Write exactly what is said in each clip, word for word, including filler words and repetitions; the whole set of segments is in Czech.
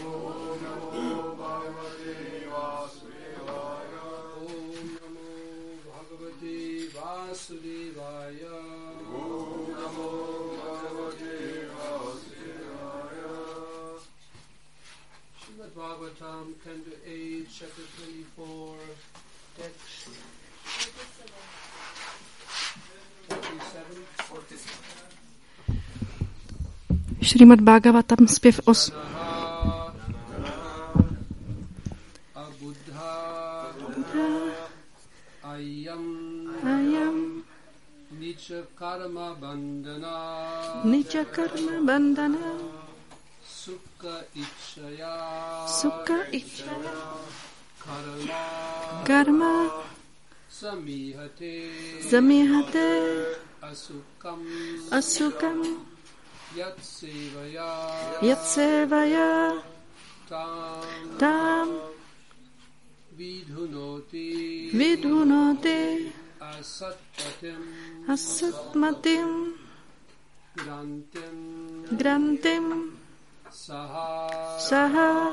Bhagavatam, Canto eight, Chapter twenty-four, Text forty-seven. Šrimad Bhagavatam, zpěv os. Ayam Nicha karma bandhana Nicha karma bandhana Sukha ichaya Sukha ichaya Karma Karma Samihate Samihate Asukam Asukam Yat sevaya Yat sevaya Tam Tam Vidhunoti Vidhunoti Asatmatim Asatmatim Grantim Grantim Saha Saha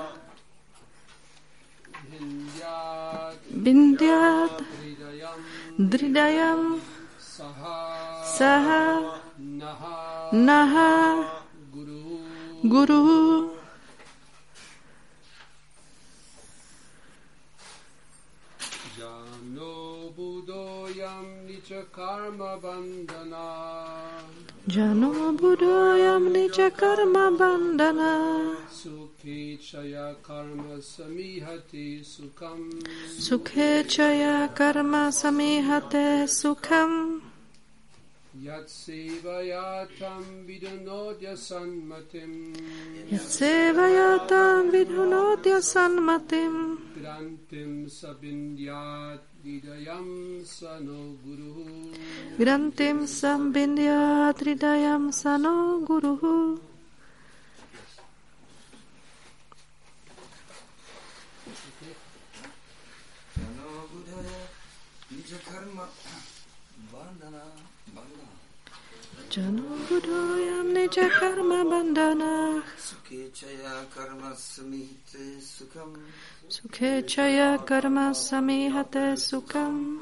Vindyat Bindyat Hridayam Dridayam Saha Saha Naha Naha Guru Guru Jano Buddhoyam Nicha Karma Bandhana Jano Buddhoyam Nicha Karma Bandhana Sukhe Chaya Karma Samihati Sukham Sukhe Chaya Karma Samihate Sukham Yat Sevayatam Vidunodya Sanmatim Yat Sevayatam Vidunodya Sanmatim Grantim Sabindyat Vidayam Sano Guru Grantim Sambindyat Hridayam Sano Guruhu. Jano Buddhoyam Nicha Karma Bandhana Sukhe Chaya Karma Samihate Sukham Sukhe Chaya Karma Samihate Sukham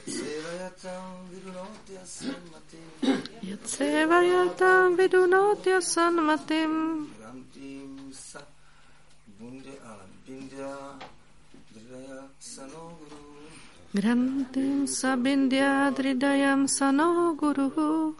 Yat Sevayatam Vidunodya Sanmatim Grantim Sa Bundya Bindya Dridaya Sano Guru Grantim Sabindya Dridayam Sano Guruhu.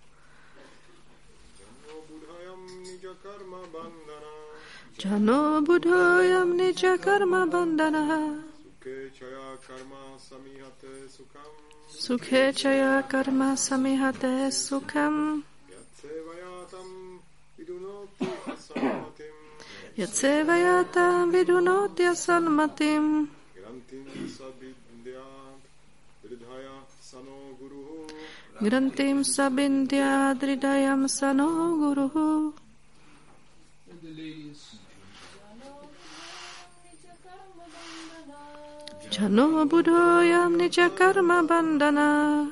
Jano Buddhoyam Nicha Karma Bandhana Sukhe Chaya Karma Samihate Sukham Sukhe Chaya Karma Samihate Sukham Yat Sevayatam Vidunoti Asanmatim Yat Sevayatam Vidunoti Asanmatim Grantim Sabindyat Dridhaya Sano Guruhu Grantim Sabindya Dridayam Sano Guruhu. And the ladies. Jano Buddhoyam Nicha Karma Bandhana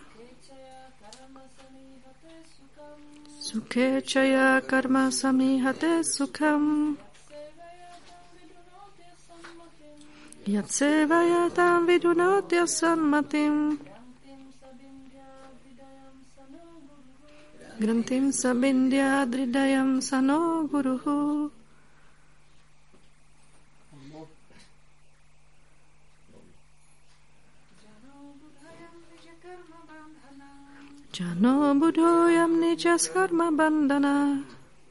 Sukhe Chaya Karma Samihate Sukham Yat Sevayatam Vidunodya Sanmatim Grantim Sabindya Dridayam Sano Guruhu. Jano Buddhoyam Nicha Karma Bandhana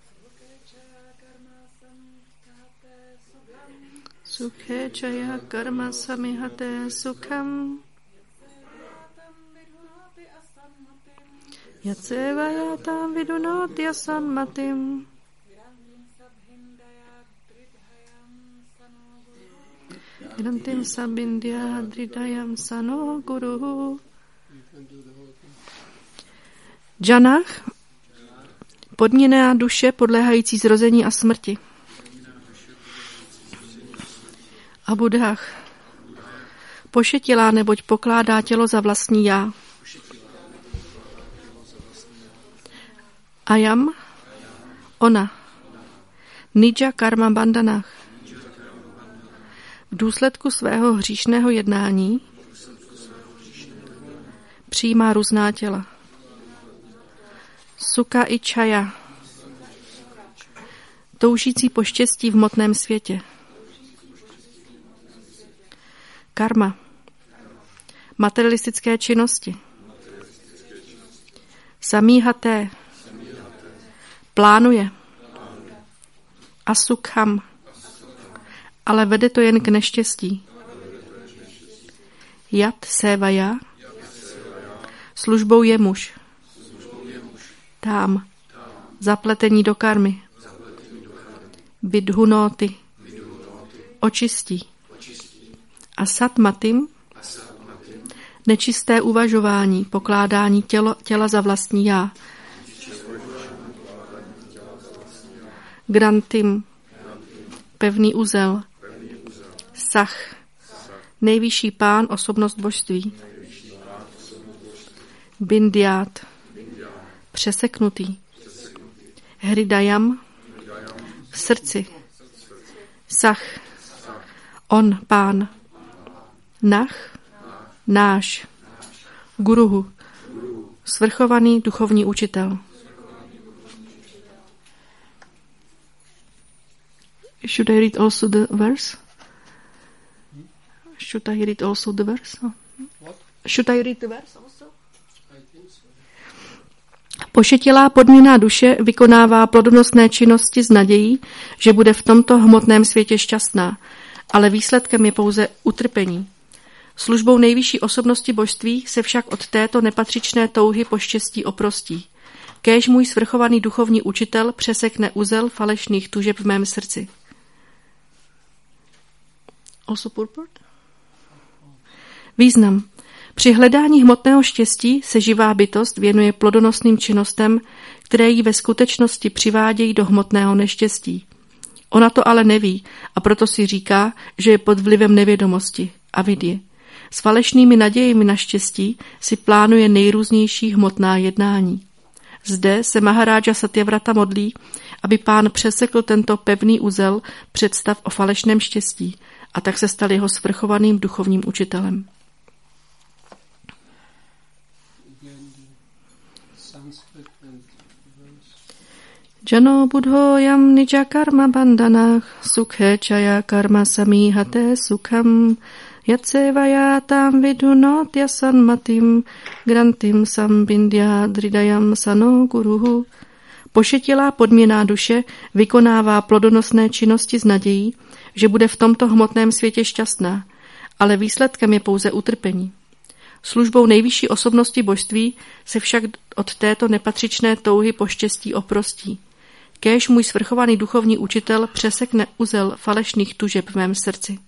Sukhe Chaya Karma Samihate Sukham Yat Sevayatam Vidunoti Asanmatim Grantim Sabindya Dridayam Sano Guruhu. Džanách, podmíněná duše podléhající zrození a smrti. A Buddhách, pošetilá, neboť pokládá tělo za vlastní já. Ayam, ona, Nija Karma Bandhanách, v důsledku svého hříšného jednání přijímá různá těla. Sukha i čaja, toužící po štěstí v hmotném světě. Karma, materialistické činnosti. Samíhaté, plánuje. Asukham, ale vede to jen k neštěstí. Yat sevaya, službou je muž. Tam, zapletení do karmy. Vidhunoti, očistí. A satmatim, nečisté uvažování, pokládání tělo, těla za vlastní já. Grantim, pevný uzel. Sach, nejvyšší pán, osobnost božství. Bindyát, přeseknutý. Hridayam, v srdci. Sach, on, pán. Nach, náš. Guruhu, svrchovaný duchovní učitel. Should I read also the verse? Should I read also the verse? What? Should I read the verse also? I think so. Pošetilá podmíněná duše vykonává plodonosné činnosti s nadějí, že bude v tomto hmotném světě šťastná, ale výsledkem je pouze utrpení. Službou nejvyšší osobnosti božství se však od této nepatřičné touhy po štěstí oprostí. Kéž můj svrchovaný duchovní učitel přesekne uzel falešných tužeb v mém srdci. Also purport? Význam. Při hledání hmotného štěstí se živá bytost věnuje plodonosným činnostem, které ji ve skutečnosti přivádějí do hmotného neštěstí. Ona to ale neví a proto si říká, že je pod vlivem nevědomosti a vidí. S falešnými nadějemi na štěstí si plánuje nejrůznější hmotná jednání. Zde se Maharája Satyavrata modlí, aby pán přesekl tento pevný uzel představ o falešném štěstí a tak se stal jeho svrchovaným duchovním učitelem. Jano budho yam nija karma bandhanah sukhe chaya karma samihate sukham yatsevaya tam vidunotya sanmatim grantim sambindya dridayam sano guruhu. Pošetilá podměná duše vykonává plodonosné činnosti s nadějí, že bude v tomto hmotném světě šťastná, ale výsledkem je pouze utrpení. Službou nejvyšší osobnosti božství se však od této nepatřičné touhy po štěstí oprostí. Kéž můj svrchovaný duchovní učitel přesekne uzel falešných tužeb v mém srdci.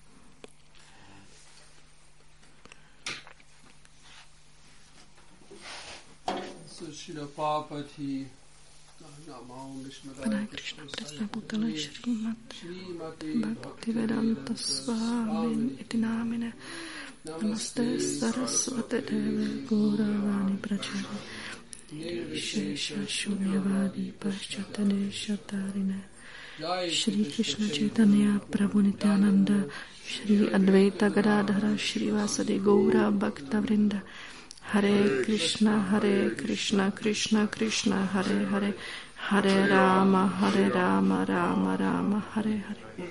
Pane Krishna, představutele Šrímat Bhaktivedanta Svámin iti námine Namaste Sarasvate Deve Gauravani Prachari Shesha Shunyavadi Paschatane Shatarine Shri Krishna Chaitanya Prabhu Nityananda Shri Advaita Gadadhara Shri Vasadi Gaura Bhakta Vrinda Hare Krishna Hare Krishna Krishna Krishna Hare Hare Hare Rama Hare Rama Rama Rama Hare Hare.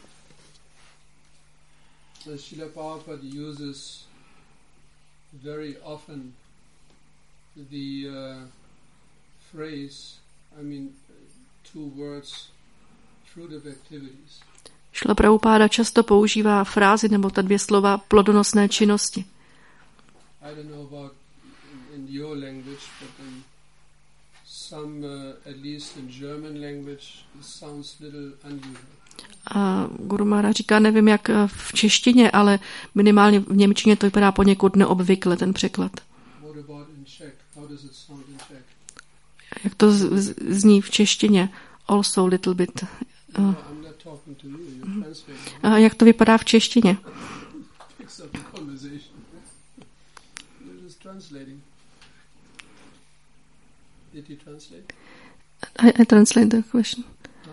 Srila Prabhupada uses very often the uh, phrase, I mean, two words, fruitive activities. Šrila Prabhupáda často používá frázi nebo ta dvě slova plodonosné činnosti. I don't know about in, in your language, but in some, uh, at least in German language, it sounds little unusual. A Guru Maharaj říká, nevím jak v češtině, ale minimálně v němčině to vypadá poněkud neobvykle, ten překlad. Jak to z, zní v češtině? Also little bit. Uh, a jak to vypadá v češtině? I, I translate the question.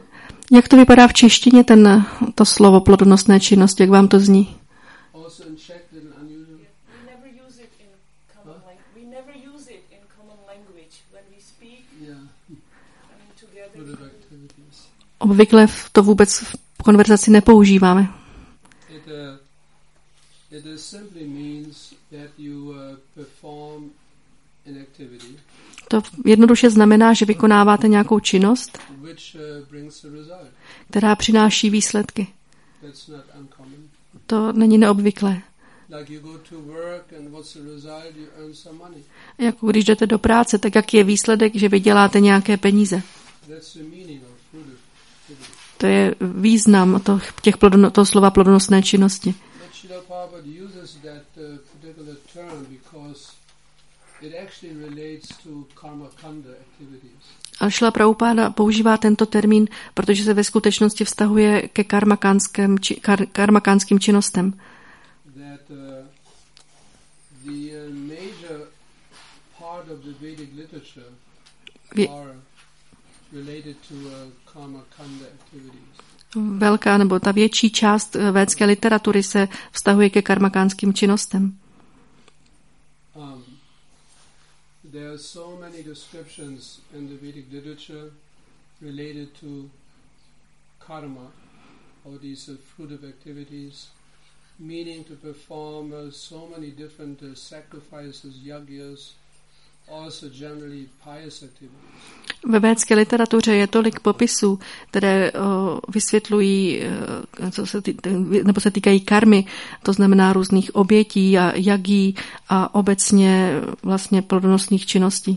Jak to vypadá v češtině, ten, to slovo plodonosné činnosti, jak vám to zní? Also in Czech, little unusual. We never use it in common Huh? language. We never use it in common language when we speak. Yeah, I mean, together. productive activities. Obvykle v- to vůbec v konverzaci nepoužíváme. It uh, it uh, simply means that you uh, perform an activity To jednoduše znamená, že vykonáváte nějakou činnost, which uh, brings a result. která přináší výsledky. That's not uncommon. To není neobvyklé. Like you go to work and what's the result? You earn some money. Jako když jdete do práce, tak jaký je výsledek, že vyděláte nějaké peníze. That's the meaning of productive activity. To je význam to, těch plodono, toho slova plodonosné činnosti. But Srila Prabhupada uses that uh, particular term because it actually relates to karma kanda activities. A Šrila Prabhupáda používá tento termín, protože se ve skutečnosti vztahuje ke karmakánským, či, kar, karmakánským činnostem. That uh, the uh, major part of the Vedic literature Vě, are related to uh, karma kanda activities. velká nebo ta větší část eh, védské literatury se vztahuje ke karmakánským činnostem. Um, there are so many descriptions in the Vedic literature related to karma, or these uh, fruitive activities, meaning to perform uh, so many different uh, sacrifices, yagyas, also generally pious activities. Ve védské literatuře je tolik popisů, které o, vysvětlují, o, co se tý, nebo se týkají karmy, to znamená různých obětí a jagí a obecně vlastně plodonosných činností.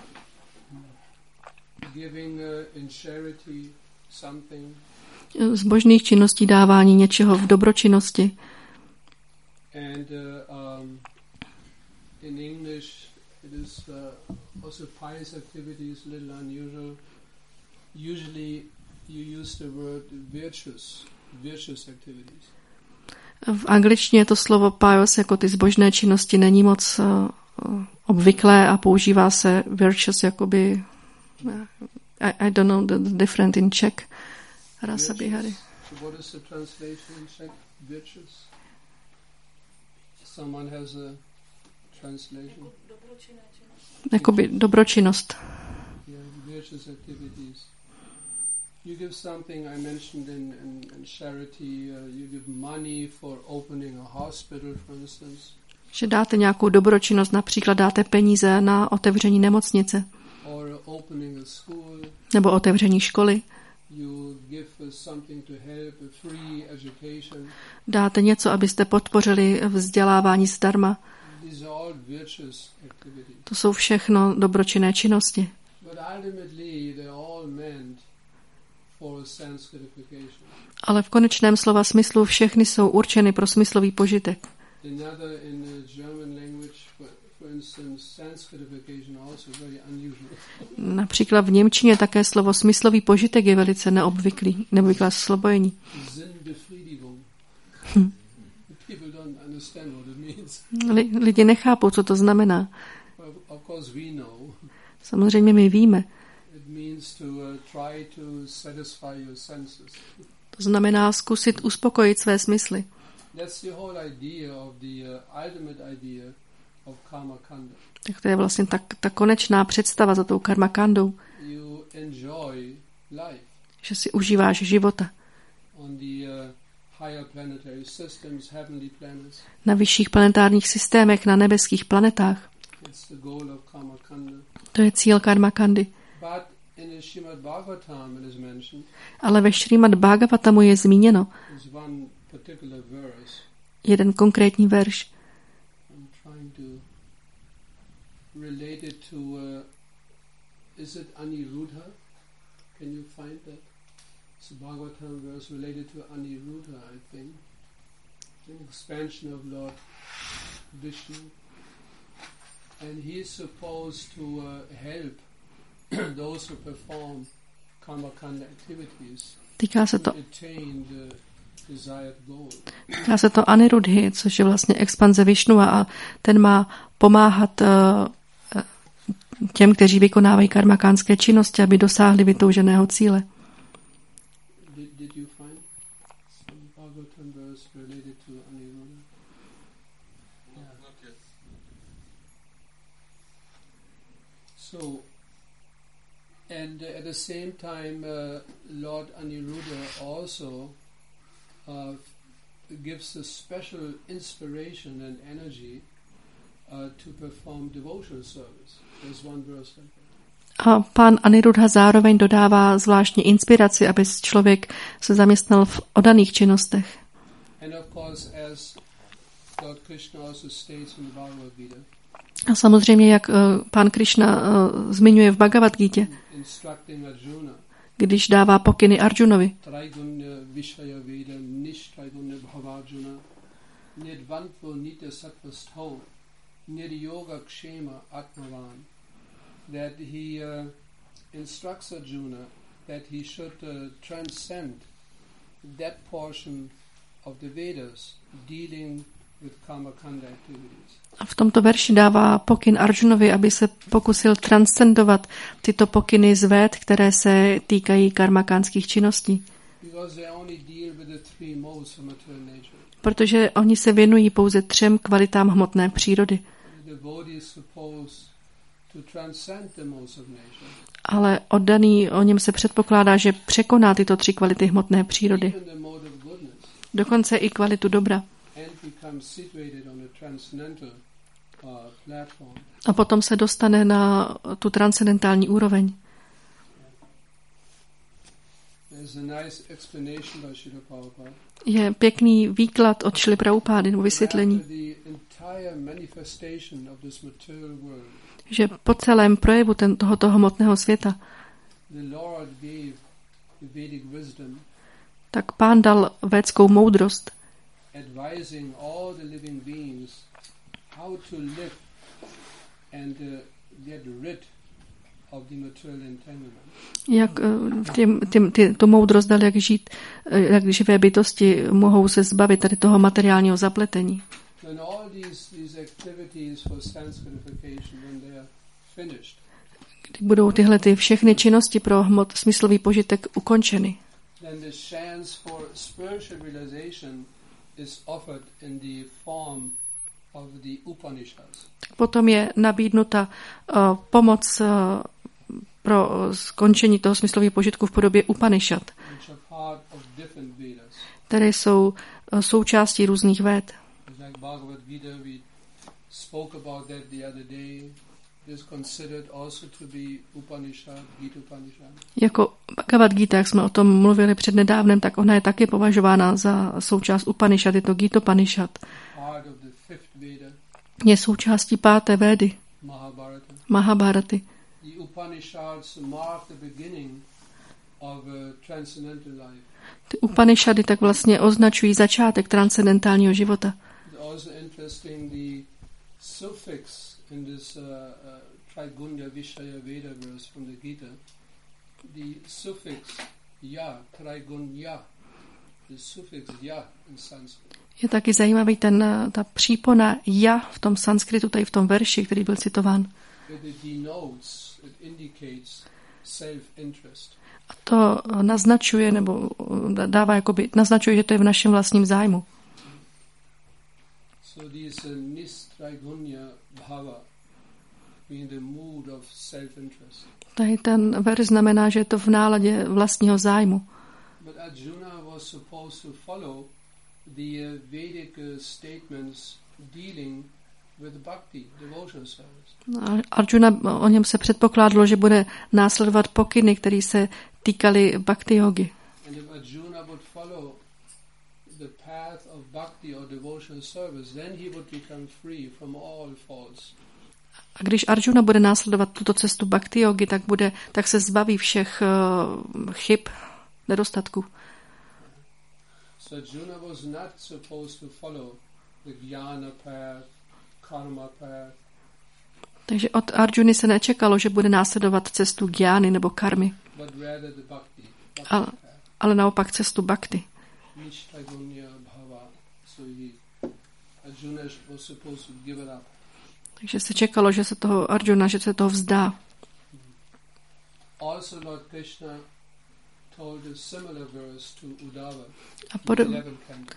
Giving uh, in charity something, Zbožných činností, dávání něčeho v dobročinnosti. and uh, um, in English it is uh, also pious activities, a little unusual. Usually you use the word virtuous, virtuous activities. V angličtině to slovo pious jako ty zbožné činnosti není moc uh, obvyklé a používá se virtuous jakoby I, I don't know the, the different in Czech. Rasa bihary. So what is the translation in Czech? Virtuous? Someone has a translation? Dobročinné činnosti. Jakoby dobročinnost. Yeah, virtuous activities. You give something, I mentioned in, in, in charity, uh, you give money for opening a hospital, for instance, Že dáte nějakou dobročinnost, například dáte peníze na otevření nemocnice or opening a school. nebo otevření školy. You give uh, something to help, a free education. Dáte něco, abyste podpořili vzdělávání zdarma. These are all virtuous activities. To jsou všechno dobročinné činnosti. But ultimately, they're all meant for sense gratification. Ale v konečném slova smyslu všechny jsou určeny pro smyslový požitek. Another in the German language, for, for instance, sense gratification also very unusual. Například v němčině také slovo smyslový požitek je velice neobvyklý, neobvyklé slobojení. Sinnbefriedigung. People don't understand what it means. Li, lidi nechápou, co to znamená. Of, of course, we know. Samozřejmě my víme. It means to uh, try to satisfy your senses. To znamená zkusit uspokojit své smysly. That's the whole idea of the uh, ultimate idea of karma kanda. Tak to je vlastně ta, ta konečná představa za tou karmakandou, You enjoy life že si užíváš života. on the uh, higher planetary systems, heavenly planets. Na vyšších planetárních systémech, na nebeských planetách. It's the goal of karma kanda. To je cíl karmakandy. But in the Srimad Bhagavatam it is mentioned, Ale ve Šrímad Bhagavatamu je zmíněno there's one particular verse. jeden konkrétní verš. I'm trying to relate it to, uh, is it Aniruddha? Can you find that? It's a Bhagavatam verse related to Aniruddha, I think. An expansion of Lord Vishnu. And he is supposed to uh, help those who perform karmakanda activities Týká se to to, attain the desired goal. týká se to Aniruddhy, což je vlastně expanze Višnua a ten má pomáhat uh, těm, kteří vykonávají karmakánské činnosti, aby dosáhli vytouženého cíle. Bhagavatam verse related to Aniruddha? No, Yeah. not yet. So, and uh, at the same time, uh, Lord Aniruddha also uh, gives a special inspiration and energy uh, to perform devotional service. There's one verse like that. A pán Aniruddha zároveň dodává zvláštní inspiraci, aby člověk se zaměstnal v oddaných činnostech. And of course, as Lord Krishna also states in the Bhagavad Gita, A samozřejmě, jak uh, pán Krishna uh, zmiňuje v Bhagavad Gita, instructing Arjuna, když dává pokyny Arjunovi, Traigunya Vishaya Veda Nishtraigunya Bhavarjuna Nidvantvo Nitya Sattvastho Niryoga Kshema Atmavan, that he uh, instructs Arjuna that he should uh, transcend that portion of the Vedas dealing with karmakanda activities. A v tomto verši dává pokyn Arjunovi, aby se pokusil transcendovat tyto pokyny z Véd, které se týkají karmakánských činností. Because they only deal with the three modes of material nature. Protože oni se věnují pouze třem kvalitám hmotné přírody. The devotee is supposed to transcend the modes of nature. Ale oddaný, o něm se předpokládá, že překoná tyto tři kvality hmotné přírody. Even the mode of goodness. Dokonce i kvalitu dobra. And become situated on a transcendental uh, platform. A potom se dostane na tu transcendentální úroveň. There's a nice explanation by Srila Prabhupada. Je pěkný výklad od Šrily Prabhupády, nebo vysvětlení, After the entire manifestation of this material world, že po celém projevu ten, tohoto hmotného světa, the Lord gave the Vedic wisdom, tak pán dal védskou moudrost, advising all the living beings how to live and uh, get rid of the material entanglement. jak těm, těm, ty, tu moudrost dal, jak žít, jak živé bytosti mohou se zbavit tady toho materiálního zapletení. When all these, these activities for sense gratification, when they are finished, Kdy budou tyhle ty všechny činnosti pro hmot, smyslový požitek ukončeny, then the chance for spiritual realization is offered in the form of the Upanishads. potom je nabídnuta uh, pomoc uh, pro uh, skončení toho smyslového požitku v podobě Upanishad, Which are part of different Vedas. které jsou uh, součástí různých véd. It's like Bhagavad Gita, we spoke about that the other day. It is considered also to be Upanishad, Gita Upanishad. Jako Bhagavad Gita, jak jsme o tom mluvili před nedávnem, tak ona je taky považována za součást Upanishad, je to Gita Upanishad. Part of the fifth Veda, Je součástí páté védy, Mahabharata. Mahabharaty. The Upanishads mark the beginning of a transcendental life. Ty Upanishady tak vlastně označují začátek transcendentálního života. It's also interesting the suffix in this uh, uh, Traigunya Vishaya Veda verse from the Gita. The suffix ya, Traigunya, the suffix ya in Sanskrit. Je taky zajímavý ten, ta přípona ja v tom sanskritu, tady v tom verši, který byl citován. It denotes, it indicates self-interest. A to naznačuje, nebo dává jakoby, naznačuje, že to je v našem vlastním zájmu. So this uh, Nistraigunya Bhava, being the mood of self-interest. Tady ten verš znamená, že je to v náladě vlastního zájmu. But Arjuna was supposed to follow the uh, Vedic uh, statements dealing with bhakti, devotional service. A Arjuna, o něm se předpokládalo, že bude následovat pokyny, které se týkaly bhakti jogy. And if Arjuna would follow the path of bhakti or devotional service, then he would become free from all faults. A když Arjuna bude následovat tuto cestu bhakti jogy, tak, bude, tak se zbaví všech uh, chyb, nedostatků. So Arjuna was not supposed to follow the jnana path, karma path. Takže od Arjuny se nečekalo, že bude následovat cestu gyány nebo karmy, But rather the bhakti, bhakti ale, path. ale naopak cestu bhakti. Nishtagunya bhava. So he, Arjuna was supposed to give it up. Takže se čekalo, že se toho Arjuna, že se toho vzdá. Also Lord Krishna told a similar verse to Uddhava. A podob, eleven canto.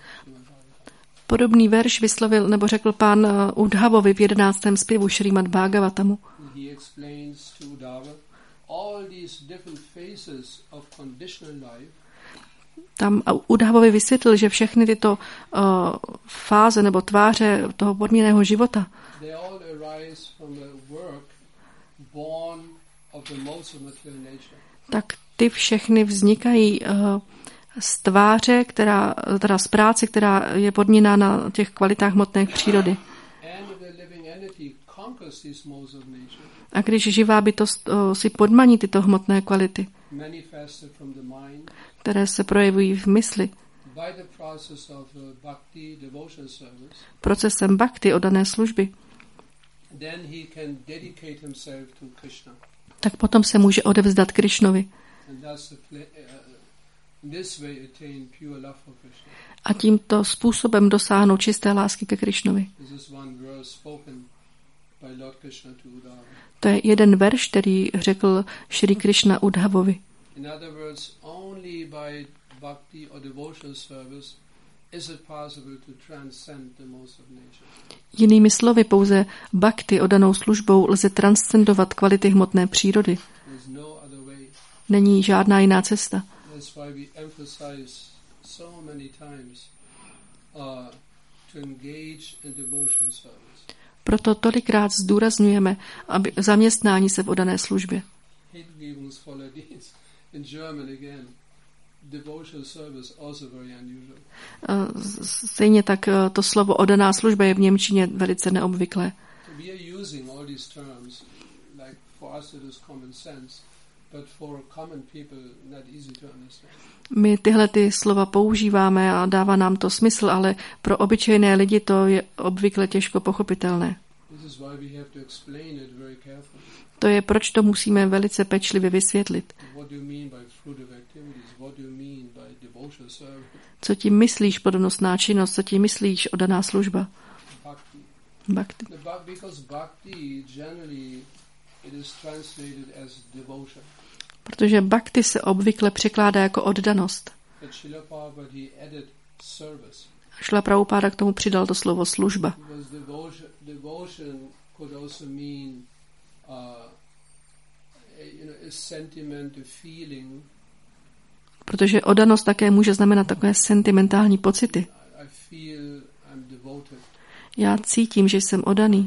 podobný verš vyslovil nebo řekl pán Uddhavovi v jedenáctém zpěvu Šrímad Bhagavatamu. He explains to Uddhava all these different phases of conditional life. Tam Uddhavovi vysvětlil, že všechny tyto uh, fáze nebo tváře toho podmíněného života, They all arise from a work born of the modes of material nature. tak ty všechny vznikají uh, z tváře, která, teda z práce, která je podmíněná na těch kvalitách hmotné přírody. And if the living entity conquers these modes of nature, A když živá bytost uh, si podmaní tyto hmotné kvality, manifested from the mind, které se projevují v mysli, by the process of uh, bhakti, devotion service, procesem bhakti, oddané služby, then he can dedicate himself to Krishna. tak potom se může odevzdat Krišnovi. And thus the pla- uh, this way attain pure love for Krishna. A tímto způsobem dosáhnout čisté lásky ke Krišnovi. This is one verse spoken by Lord Krishna to Uddhava. To je jeden verš, který řekl Šri Krishna Uddhavovi. In other words, only by bhakti or devotional service is it possible to transcend the modes of nature. Jinými slovy, pouze bhakti oddanou službou lze transcendovat kvality hmotné přírody. There's no other way. Není žádná jiná cesta. That's why we emphasize so many times uh, to engage in devotional service. Proto tolikrát zdůrazňujeme, aby zaměstnání se v oddané službě. Hingebungsvoller Dienst. In German again, devotional service also very unusual. Stejně tak to slovo oddaná služba je v němčině velice neobvyklé. So we are using all these terms, like for us it is common sense, but for common people not easy to understand. My tyhle ty slova používáme a dává nám to smysl, ale pro obyčejné lidi to je obvykle těžko pochopitelné. This is why we have to explain it very carefully. To je, proč to musíme velice pečlivě vysvětlit. What do you mean by fruitive activities? What do you mean by devotional service? Co tím myslíš plodonostná činnost? Co tím myslíš oddaná služba? Bhakti. Bhakti. The bha- because bhakti generally it is translated as devotion. Protože bhakti se obvykle překládá jako oddanost. But Srila Prabhupada he added service. Šla Prabhupáda k tomu přidal to slovo služba. Because devotion, devotion could also mean uh, a, you know, a sentiment, a feeling. Protože oddanost také může znamenat takové sentimentální pocity. I feel I'm devoted. Já cítím, že jsem oddaný.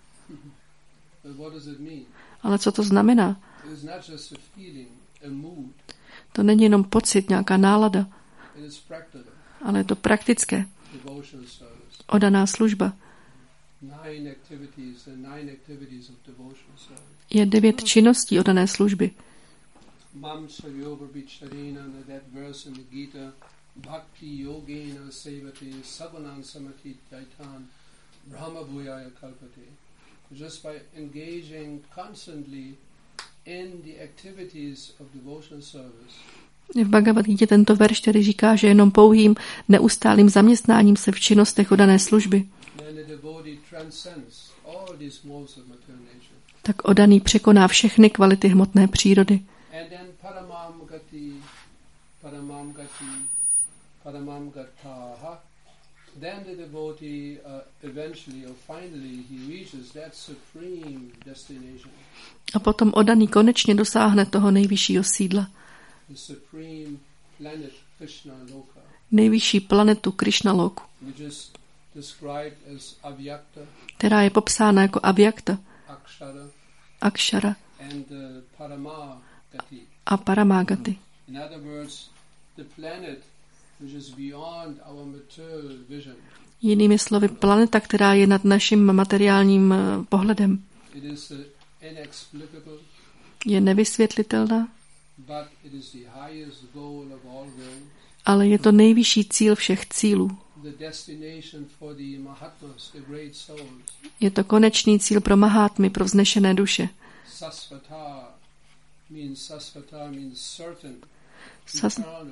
But what does it mean? Ale co to znamená? It is not just a feeling, a mood. To není jenom pocit, nějaká nálada, It is practical. ale je to praktické. Devotional service. Oddaná služba. Nine activities, the nine activities of devotional service. Je devět činností oddané služby. Mam Saryovar Bicharena, that verse in the Gita, Bhakti Yogena Sevati Savanan Samati Daitan Brahma Bhuyaya Kalpati. Just by engaging constantly in the activities of devotional service, V Bhagavad Gita tento verš, který říká, že jenom pouhým neustálým zaměstnáním se v činnostech oddané služby, then the devotee transcends all these modes of material nature. tak oddaný překoná všechny kvality hmotné přírody. And then Paramam Gati, Paramam Gati, Paramam Gataha, then the devotee uh, eventually or finally he reaches that supreme destination, A potom oddaný konečně dosáhne toho nejvyššího sídla, the supreme planet Krishna Loka, nejvyšší planetu Krishnaloku, which is described as Avyakta, která je popsána jako Avyakta, Akshara, Akshara and uh, Parama Gati. a Paramagati. In other words, the planet which is beyond our material vision. Jinými slovy, planeta, která je nad naším materiálním eh, pohledem, It is uh, inexplicable, je nevysvětlitelná, but it is the highest goal of all goals, ale je to nejvyšší cíl všech cílů. the destination for the Mahatmas, the great souls. Je to konečný cíl pro mahátmy, pro vznešené duše. Sasvata means Sasvata means certain, Sas, eternal,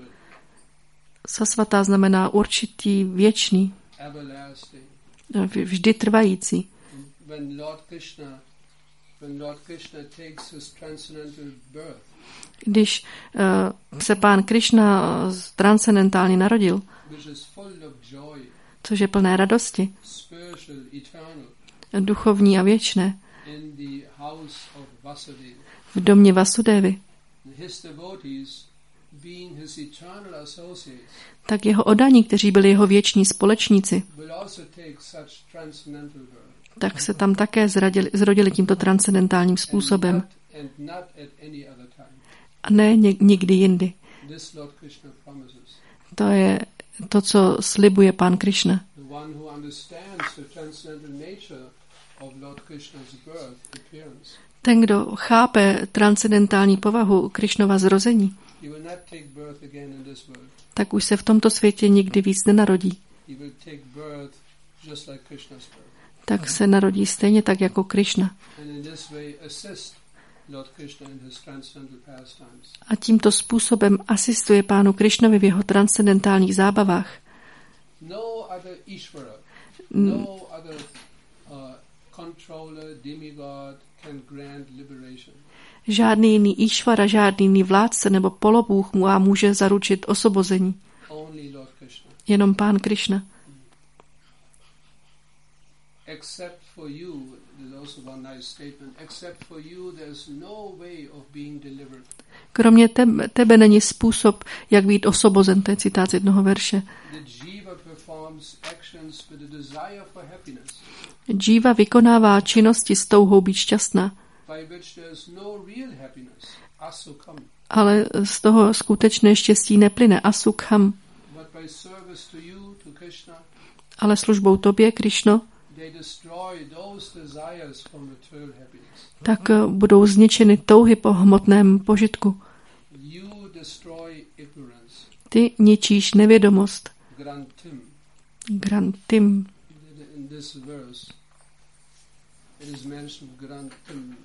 sasvatá znamená určitý, věčný, everlasting. vždy trvající. When Lord Krishna, when Lord Krishna takes his transcendental birth, Když uh, se pán Krishna transcendentálně narodil, which is full of joy, což je plné radosti, spiritual, eternal, duchovní a věčné, in the house of Vasudeva, v domě Vasudevy, his devotees, being his eternal associates, tak jeho oddaní, kteří byli jeho věční společníci, will also take such transcendental birth. tak se tam také zradili, zrodili tímto transcendentálním způsobem. And not, and not at any other time. A ne ně, nikdy jindy. This Lord Krishna promises. To je to, co slibuje pán Krishna. The one who understands the transcendental nature of Lord Krishna's birth, appearance, Ten, kdo chápe transcendentální povahu Krishnova zrození, he will not take birth again in this world. tak už se v tomto světě nikdy víc nenarodí. He will take birth just like Krishna's birth. Tak se narodí stejně tak jako Krishna. And in this way assist Lord Krishna in his transcendental pastimes. A tímto způsobem asistuje pánu Krishnovi v jeho transcendentálních zábavách. No other Ishvara, no other uh, controller, demigod can grant liberation. Žádný jiný Išvara, žádný jiný vládce nebo polobůh mu a může zaručit osvobození. Only Lord Krishna. Jenom pán Krishna. Except for you, there's also one nice statement, except for you there's no way of being delivered. Kromě tebe, tebe není způsob, jak být osvobozen. To je citát z jednoho verše. The jiva performs actions with a desire for happiness, Džíva vykonává činnosti s touhou být šťastná, by which there is no real happiness, asukam, ale z toho skutečné štěstí neplyne asukham, but by service to you, to Krishna, ale službou tobě, Krišno, they destroy those desires for material happiness. tak budou zničeny touhy po hmotném požitku. You destroy ignorance, Ty ničíš nevědomost. grantim. Grantim. In this verse, it is mentioned grantim.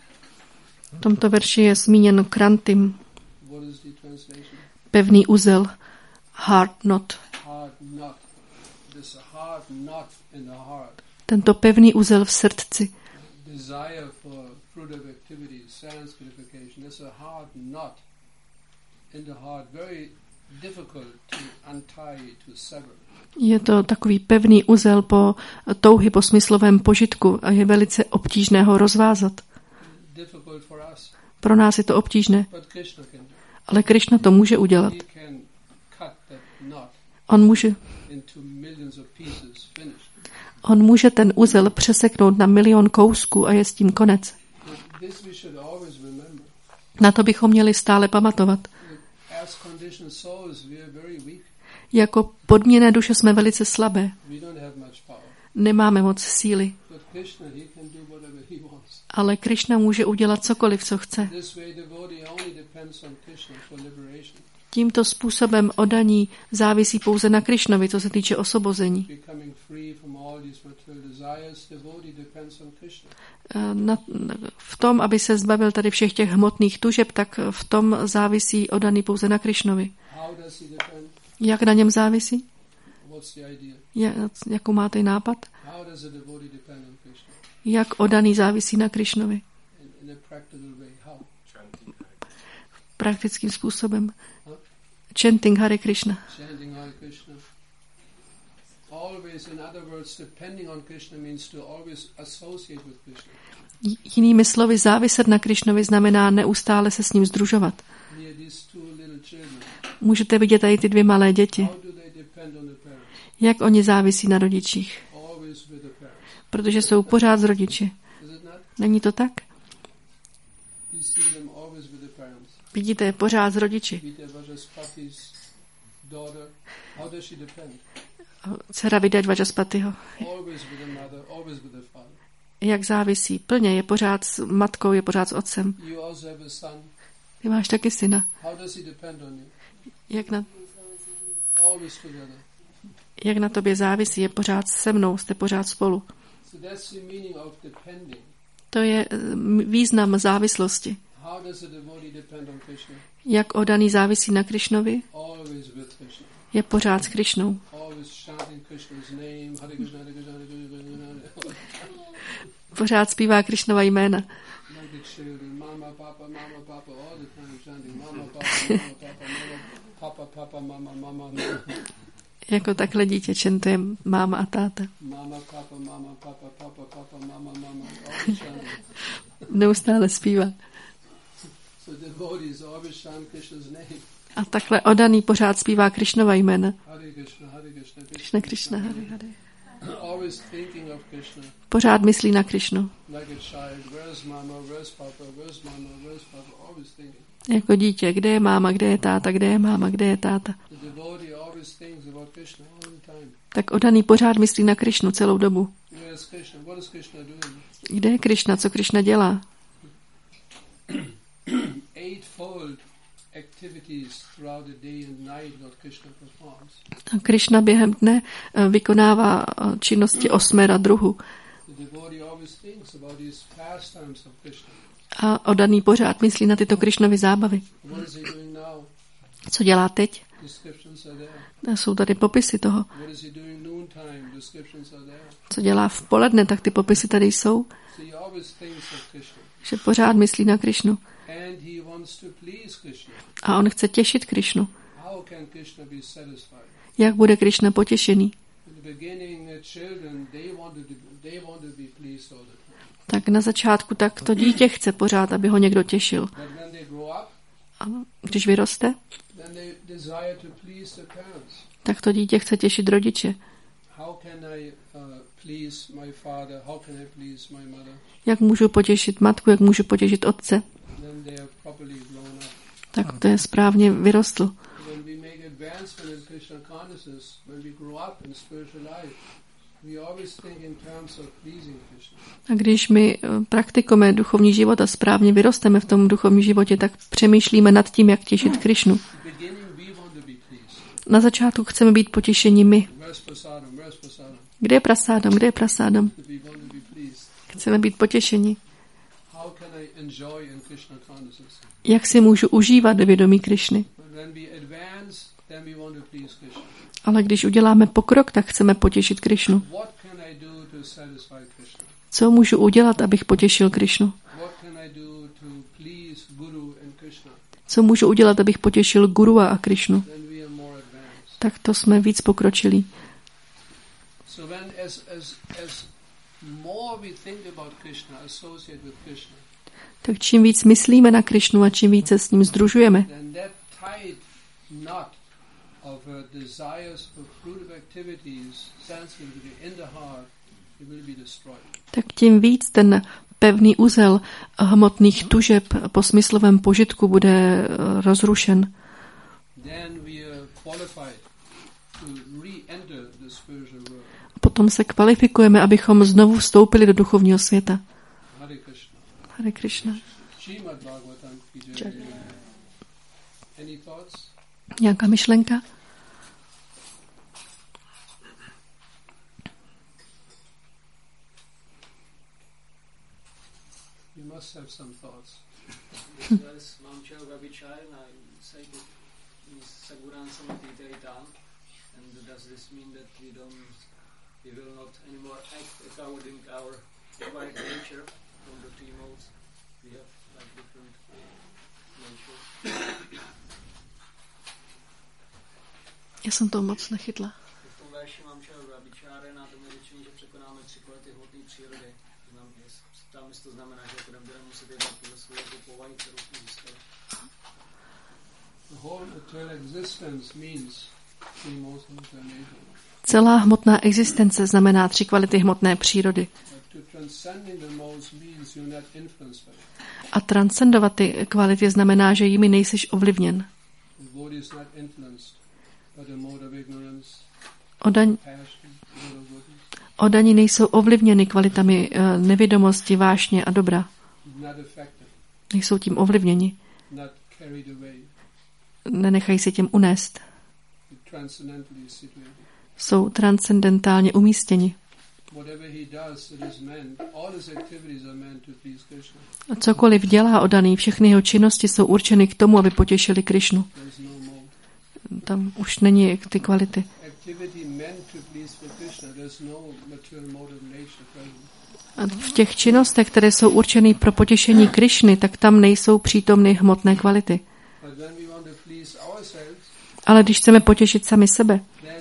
V tomto verši je zmíněn krantim, What is the translation? pevný uzel, hard knot. Hard knot. This hard knot in the heart. Tento pevný uzel v srdci. Desire for fruitive activity, sense gratification. There's a hard knot in the heart, very difficult to untie, to sever. Je to takový pevný uzel po touhy po smyslovém požitku a je velice obtížné ho rozvázat. Difficult for us, Pro nás je to obtížné, but Krishna can do. ale Krišna to může udělat. He can cut that knot On může, into millions of pieces, finished. on může ten uzel přeseknout na milion kousků a je s tím konec. This we should always remember. Na to bychom měli stále pamatovat. As conditioned souls, we are very weak. Jako podměné duše jsme velice slabé. We don't have much power. Nemáme moc síly, But Krishna, he can do whatever he wants. ale Krišna může udělat cokoliv, co chce. This way devotee only depends on Krishna for liberation. Tímto způsobem oddaní závisí pouze na Krišnovi, co se týče osvobození. Becoming free from all these material desires, devotee depends on Krishna. Na, v tom, aby se zbavil tady všech těch hmotných tužeb, tak v tom závisí oddaný pouze na Krišnovi. How does he depend? Jak na něm závisí? What's the idea? Je, jakou máte nápad? How does a devotee depend on Krishna? Jak oddaný závisí na Krišnovi? In, in a practical way, how? Praktickým způsobem. Huh? Chanting Hare Krishna. Chanting Hare Krishna. Always, in other words, depending on Krishna means to always associate with Krishna. Jinými slovy, záviset na Krišnovi znamená neustále se s ním sdružovat. Here, these two little children, Můžete vidět tady ty dvě malé děti. how do they depend on the parents? Jak oni závisí na rodičích. Always with the parents. Protože jsou pořád s rodiči. Is it not? Není to tak? You see them always with the parents. Vidíte je pořád s rodiči. Vidya Vajaspati's daughter, how does she depend? Dcera Vidyadvajaspatiho. Always with the mother, always with the father. Jak závisí? Plně je pořád s matkou, je pořád s otcem. You also have a son. Ty máš taky syna. How does he depend on you? Jak na, Always together. jak na tobě závisí? Je pořád se mnou, jste pořád spolu. So that's the meaning of depending. To je eh, význam závislosti. How does a devotee depend on Krishna? Jak oddaný závisí na Krišnovi? Always with Krishna. Je pořád s Krišnou. Always chanting Krishna's name. Hare Krishna, Hare Krishna, Hare Krishna, Hare Krishna. Pořád zpívá Krišnova jména. papa, mama, mama. Jako takhle dítě čentuje máma a táta. Mama, papa, mama, papa, papa, papa, mama, mama. Always chanting. Neustále zpívá. So devotees always chant Krishna's name. A takhle odaný pořád zpívá Krishnova jména. Hare Krishna, Hare Krishna, Krishna, Krishna, Hare Hare. Always thinking of Krishna. Pořád myslí na Krishnu. Like a child, where's mama, where's papa, where's mama, where's papa, always thinking. Jako dítě, kde je máma, kde je táta, kde je máma, kde je táta. The devotee always thinks about Krishna all the time. Tak odaný pořád myslí na Krishnu celou dobu. Where's Krishna? What is Krishna doing? Kde je Krishna, co Krishna dělá? Eightfold activities throughout the day and night Lord Krishna performs. Krishna během dne vykonává činnosti osmera druhu. The devotee always thinks about these pastimes of Krishna. A odaný pořád myslí na tyto Krishnovy zábavy. What is he doing now? Co dělá teď? Descriptions are there. Jsou tady popisy toho. What is he doing noontime? Descriptions are there. Co dělá v poledne, tak ty popisy tady jsou. So he always thinks of Krishna. Že pořád myslí na Krishnu. And he wants to please Krishna. A on chce těšit Krishnu. How can Krishna be satisfied? Jak bude Krishna potěšený? In the beginning, the children, they wanted to, they wanted to be pleased all the time. Tak na začátku tak to dítě chce pořád, aby ho někdo těšil. But when they grow up, A když vyroste, then they desire to please their parents. tak to dítě chce těšit rodiče. How can I uh, please my father? How can I please my mother? Jak můžu potěšit matku, jak můžu potěšit otce? Then they are properly grown up. Tak to je správně vyrostl. When we make advancement in Krishna consciousness, when we grow up in spiritual life, we always think in terms of pleasing Krishna. A když my praktikujeme duchovní život a správně vyrosteme v tom duchovním životě, tak přemýšlíme nad tím, jak těšit Krishnu. Na začátku chceme být potěšeni my. Kde je prasádam? Kde je prasádam? Chceme být potěšeni. Jak si můžu užívat vědomí Krishny? Ale když uděláme pokrok, tak chceme potěšit Krishnu. Co můžu udělat, abych potěšil Krishnu? Co můžu udělat, abych potěšil Gurua a Krishnu? Tak to jsme víc pokročilí. Tak čím víc myslíme na Krishnu a čím více s ním sdružujeme, tak tím víc ten pevný uzel hmotných tužeb po smyslovém požitku bude rozrušen. Potom se kvalifikujeme, abychom znovu vstoupili do duchovního světa. Hare Krishna. Nějaká myšlenka? You must have some thoughts. And does this mean that we don't, we will not anymore act according to our divine nature from the three modes? We have like different nature. Já jsem to moc nechytla. V tom verši mám čelva bičáre na tom řečení, že překonáme tři kvality hmotné přírody. Tam to znamená, že budeme muset jednat podle svou povahy, kterou jsme získali. The whole eternal existence means three modes of incarnation. Celá hmotná existence znamená tři kvality hmotné přírody. A transcendovat ty kvality znamená, že jimi nejseš ovlivněn. Odaň, odaní nejsou ovlivněny kvalitami nevědomosti, vášně a dobra. Nejsou tím ovlivněni. Nenechají se tím unést. Jsou transcendentálně umístěni. A cokoliv dělá odaný, všechny jeho činnosti jsou určeny k tomu, aby potěšili Krishnu. Tam už není ty kvality. A v těch činnostech, které jsou určeny pro potěšení Krishny, tak tam nejsou přítomny hmotné kvality. Ale když chceme potěšit sami sebe,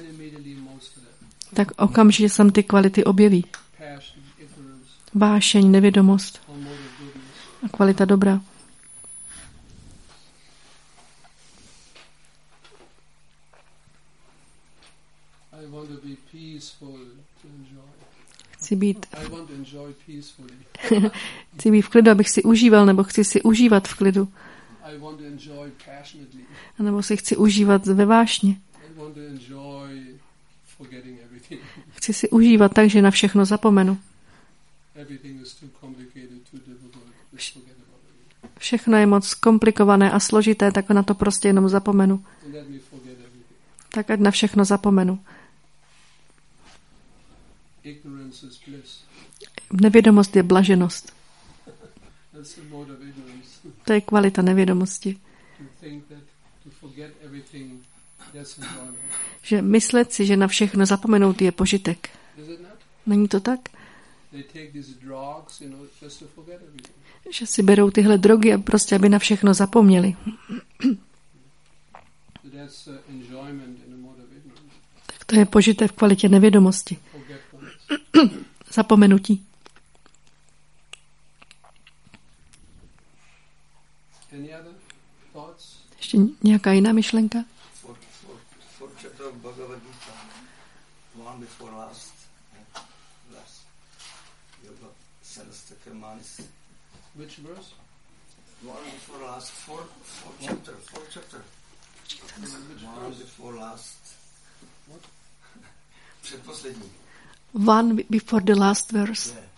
tak okamžitě se ty kvality objeví. Vášeň, nevědomost a kvalita dobra. Chci být, chci být v klidu, abych si užíval, nebo chci si užívat v klidu. A nebo si chci užívat ve vášni. Chci si užívat tak, že na všechno zapomenu. Všechno je moc komplikované a složité, tak na to prostě jenom zapomenu. Tak ať na všechno zapomenu. Nevědomost je blaženost. To je kvalita nevědomosti. Že myslet si, že na všechno zapomenout je požitek. Není to tak? Že si berou tyhle drogy a prostě, aby na všechno zapomněli. Tak to je požitek v kvalitě nevědomosti. Zapomenutí. Ještě nějaká jiná myšlenka? Which verse? One before last, fourth, fourth chapter, fourth chapter. One before last. What? Předposlední. One before the last verse. Yeah.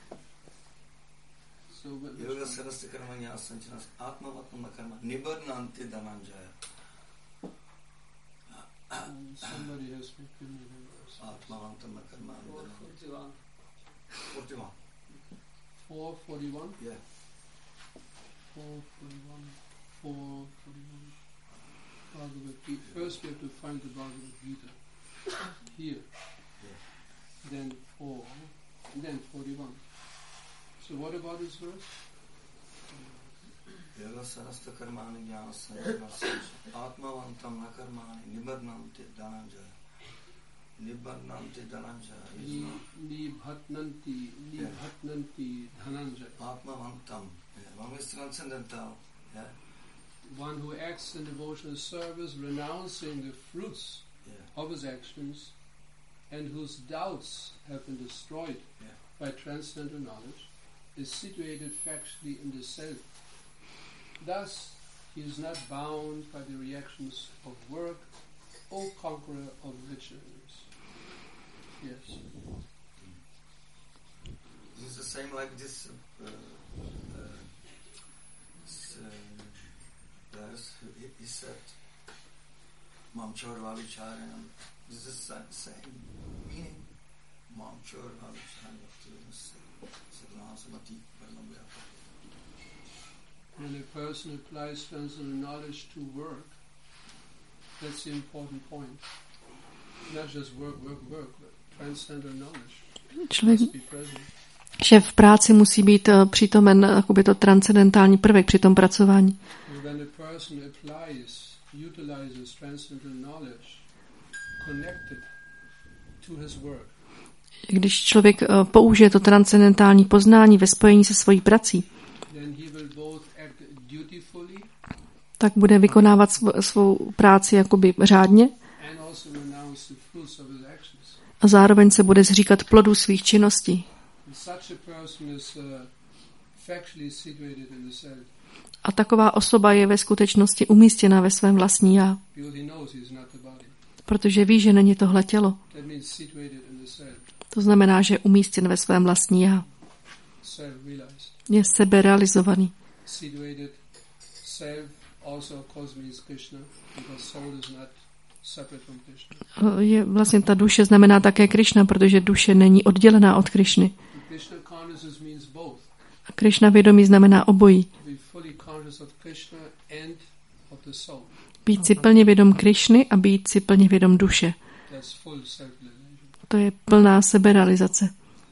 Yoga sarasya karma nyasanchana atma atma karma nibadnanti dhananjaya. Somebody has given me the verse. Atma atma karma forty-one. forty-one. four forty-one? Yeah. four forty-one. four forty-one. Bhagavad Gita. First we have to find the Bhagavad Gita. Here. Yeah. Then four. And then forty-one. So what about this verse? Yoga sarasya karmani jnana atmavantam na karmani nibadnanti dhananjaya. Nibadnanti dhananjaya. Nibhatnanti, nibhatnanti dhananjaya. Atmavantam. Yeah. One is transcendental. Yeah. One who acts in devotional service, renouncing the fruits yeah. of his actions, and whose doubts have been destroyed yeah. by transcendental knowledge, is situated factually in the self. Thus, he is not bound by the reactions of work, O conqueror of riches. Yes. This is the same like this uh, uh, this, uh, verse. He, he said, Mam Chorva Vicharanam. This is the same meaning. Mam Chorva Vicharanam. When a person applies transcendental knowledge to work, that's the important point. Not just work, work, work, but transcendental knowledge Člověk, must be present. že v práci musí být uh, přítomen jakoby to transcendentální prvek při tom pracování. When a person applies, utilizes transcendental knowledge connected to his work, když člověk uh, použije to transcendentální poznání ve spojení se svojí prací, tak bude vykonávat sv- svou práci jakoby řádně a zároveň se bude zříkat plodů svých činností. A taková osoba je ve skutečnosti umístěna ve svém vlastní já, protože ví, že není tohle tělo. To znamená, že je umístěn ve svém vlastní já. Je seberealizovaný. Je vlastně ta duše znamená také Krišna, protože duše není oddělená od Krišny. A Krišna vědomí znamená obojí. Být si plně vědom Krišny a být si plně vědom duše. To je plná seberealizace.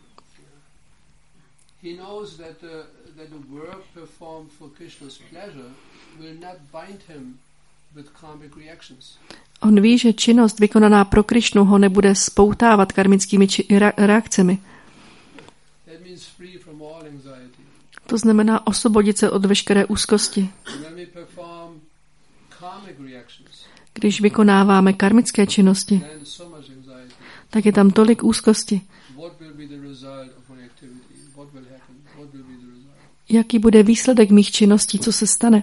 He knows that the, that the work performed for Krishna's pleasure will not bind him with karmic reactions. On ví, že činnost vykonaná pro Krišnu ho nebude spoutávat karmickými či- re- reakcemi. That means free from all anxiety. To znamená osvobodit se od veškeré úzkosti. And when we perform karmic reactions, Když vykonáváme karmické činnosti, then there's so much anxiety. tak je tam tolik úzkosti. What will be the result of my activity? What will happen? What will be the result? Jaký bude výsledek mých činností, co se stane?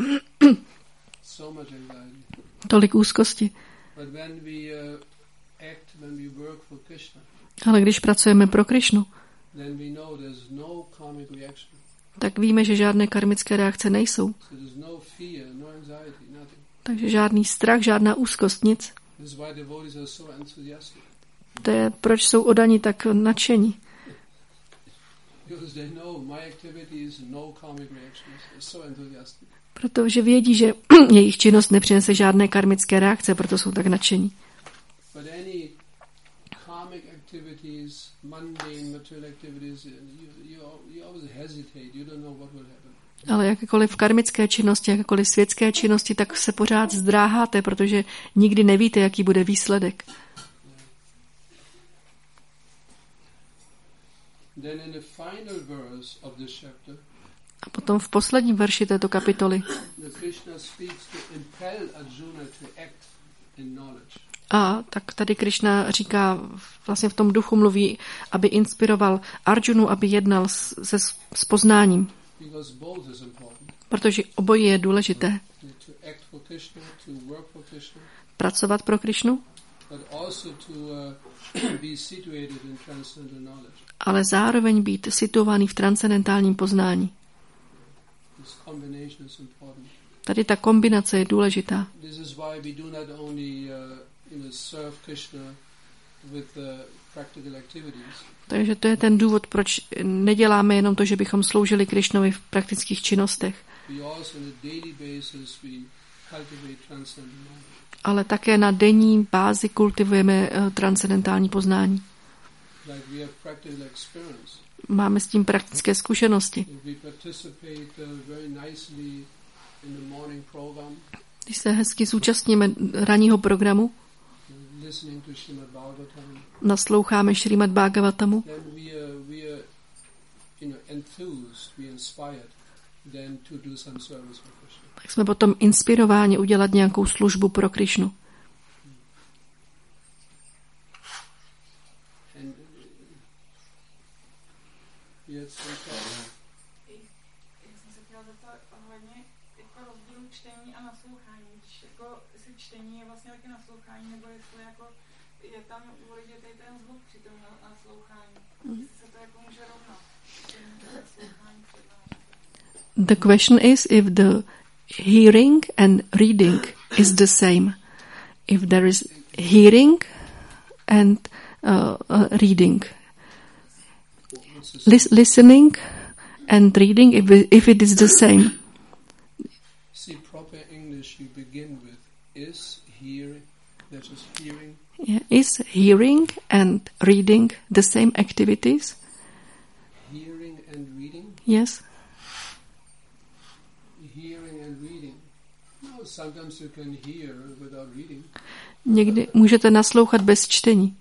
So much anxiety. Tolik úzkosti. But when we uh, act, when we work for Krishna, Ale když pracujeme pro Krišnu, then we know there's no karmic reaction. tak víme, že žádné karmické reakce nejsou. So there's no fear, no anxiety, nothing. Takže žádný strach, žádná úzkost, nic. This is why devotees are so enthusiastic. To je, proč jsou oddaní tak nadšení. Because they know my activity is no karmic reactions. They're so enthusiastic. Protože vědí, že jejich činnost nepřinese žádné karmické reakce, proto jsou tak nadšení. But any karmic activities, mundane material activities, you, you, you always hesitate. You don't know what will happen. Ale jakékoliv karmické činnosti, jakékoliv světské činnosti, tak se pořád zdráháte, protože nikdy nevíte, jaký bude výsledek. Then in the final verse of this chapter, A potom v posledním verši této kapitoly the Krishna speaks to impel Arjuna to act in knowledge. a tak tady Krišna říká, vlastně v tom duchu mluví, aby inspiroval Arjunu, aby jednal se s poznáním, Because both is important. protože obojí je důležité. To act for Krishna, to work for Krishna, Pracovat pro Krišnu, but also to uh, be situated in transcendental knowledge. ale zároveň být situovaný v transcendentálním poznání. This combination is important. Tady ta kombinace je důležitá. This is why we do not only uh, you know, serve Krishna with uh, practical activities, Takže to je ten důvod, proč neděláme jenom to, že bychom sloužili Krišnovi v praktických činnostech, we also on a daily basis we cultivate transcendental knowledge. ale také na denní bázi kultivujeme uh, transcendentální poznání. Like we have practical experience. Máme s tím praktické zkušenosti. We participate uh, very nicely in the morning program, Když se hezky zúčastníme ranního programu, listening to Srimad Bhagavatam, nasloucháme Šrímad Bhagavatamu, then we are, we are you know, enthused, we are inspired then to do some service for Krishna. tak jsme potom inspirováni udělat nějakou službu pro Krišnu. And uh, yes, sometimes Já jsem se chtěla zeptat ohledně jako rozdílu čtení a naslouchání. Když jako si čtení je vlastně taky naslouchání, nebo jestli jako je tam důležitý ten zvuk při tom naslouchání. Jestli se to jako může rovnat. Čtení a naslouchání přednášet. The question is if the hearing and reading is the same. If there is hearing and uh, uh, reading. what's the Lis- listening and reading, if it, if it is the same. see proper English you begin with is hearing, that is hearing, Yeah. Is hearing and reading the same activities? hearing and reading, Yes. hearing and reading. No, sometimes you can hear without reading. Někdy můžete naslouchat bez čtení.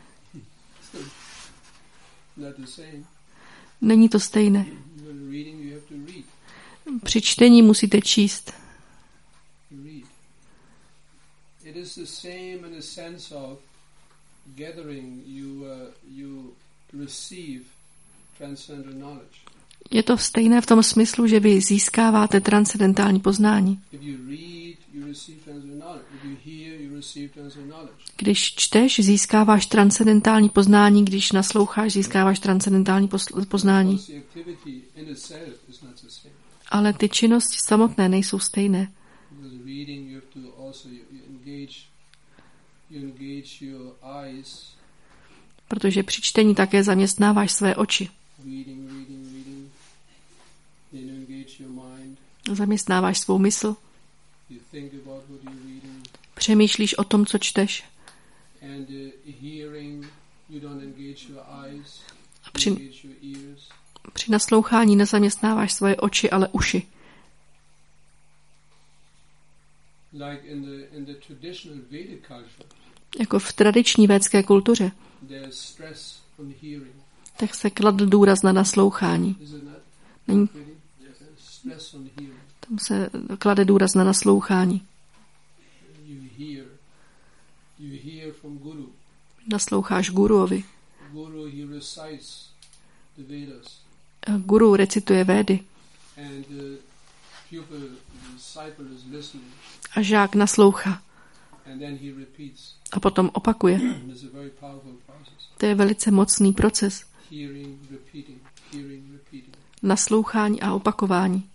Not the same. Není to stejné. When reading you have to read. Při čtení musíte číst. Read. It is the same in the sense of gathering. You uh, you receive transcendental knowledge. Je to stejné v tom smyslu, že vy získáváte transcendentální poznání. If you read, you receive transcendental knowledge. If you hear, you receive transcendental knowledge. Když čteš, získáváš transcendentální poznání, když nasloucháš, získáváš transcendentální pos- poznání. Because the activity in itself is not the same. Ale ty činnosti samotné nejsou stejné. Because reading, you have to also you, you engage, you engage your eyes. Protože při čtení také zaměstnáváš své oči. Reading, reading, reading. Then you engage your mind. Zaměstnáváš svou mysl. You think about what you're reading. Přemýšlíš o tom, co čteš. And uh, hearing, you don't engage your eyes. A You při, engage your ears. při naslouchání nezaměstnáváš svoje oči, ale uši. Like in the in the traditional Vedic culture, Jako v tradiční védské kultuře, there's stress on hearing. tak se kladl důraz na naslouchání. Is it not? Není, Really? There's stress on hearing. tam se klade důraz na naslouchání. You hear. You hear from Guru. Nasloucháš guruovi. Guru, he recites the Vedas. Guru recituje Védy And the pupil, the disciple is listening. a žák naslouchá And then he repeats. a potom opakuje. And it's a very powerful process. To je velice mocný proces. Hearing, repeating, hearing, repeating. Naslouchání a opakování.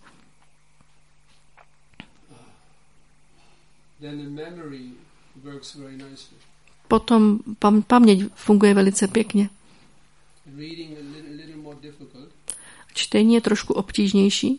Then the memory works very nicely. Potom pam- paměť funguje velice pěkně. Reading a little, little more difficult. Čtení je trošku obtížnější.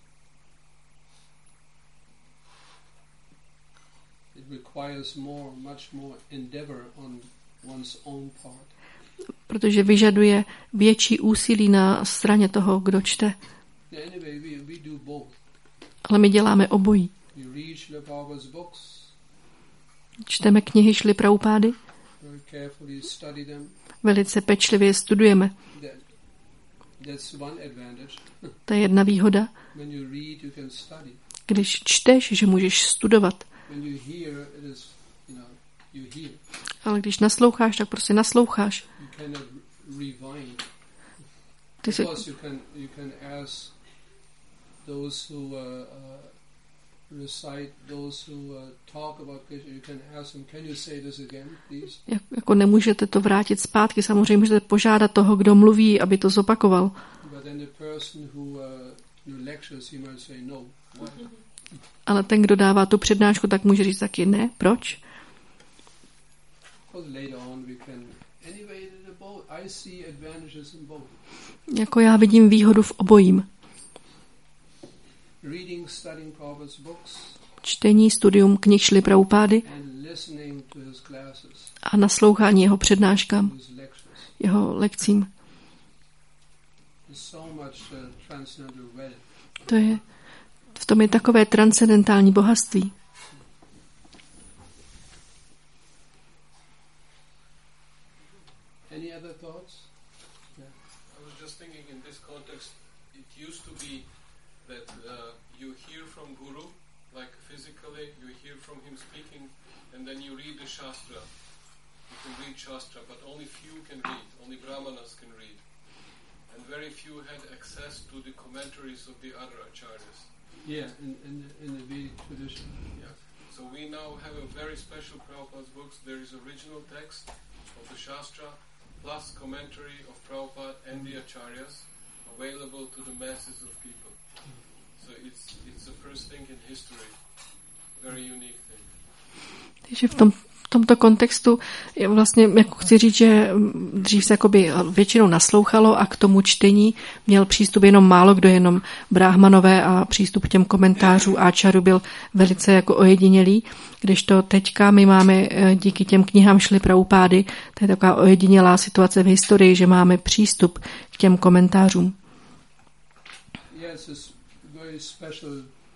It requires more, much more endeavor on one's own part. Protože vyžaduje větší úsilí na straně toho, kdo čte. Anyway, we, we do both. Ale my děláme obojí. We read Srila Prabhupada's books, Čteme knihy Šrily Prabhupády, very carefully study them. velice pečlivě studujeme. That, that's one advantage. To je jedna výhoda. When you read, you can study. Když čteš, že můžeš studovat. When you hear, it is, you know, you hear. Ale když nasloucháš, tak prostě nasloucháš. You cannot rewind. Ty Of se, course, you can you can ask those who uh, uh, recite, those who uh, talk about Krishna. You can ask them, "Can you say this again, please?" jak- jako nemůžete to vrátit zpátky. Samozřejmě můžete požádat toho, kdo mluví, aby to zopakoval. But then the person who uh, who lectures, he might say, "No." Why? Ale ten, kdo dává tu přednášku, tak může říct taky ne. Proč? Because later on we can. Anyway, the both. I see advantages in both. Jako já vidím výhodu v obojím. Reading, studying Prabhupada's books, Čtení, studium knih Šrily Prabhupády and listening to his classes, a naslouchání jeho přednáškám, his lectures. jeho lekcím. There's so much uh, transcendental wealth. To je, v tom je takové transcendentální bohatství. Any other thoughts? Yeah. I was just thinking in this context, it used to be that uh, you hear from Guru, like physically, you hear from him speaking, and then you read the Shastra. You can read Shastra, but only few can read, only Brahmanas can read. And very few had access to the commentaries of the other acharyas. Yeah, in, in, the, in the Vedic tradition. Yeah. So we now have a very special Prabhupada's books. There is original text of the Shastra, plus commentary of Prabhupada and the acharyas, available to the masses of people. So it's it's the first thing in history, very unique thing. Takže v tom, v tomto kontextu je vlastně, jako chci říct, že dřív se jakoby většinou naslouchalo a k tomu čtení měl přístup jenom málo kdo, jenom bráhmanové, a přístup k těm komentářů áčaru byl velice jako ojedinělý, kdežto teďka my máme díky těm knihám Šrily Prabhupády, to je taková ojedinělá situace v historii, že máme přístup k těm komentářům. Yes, it's a very special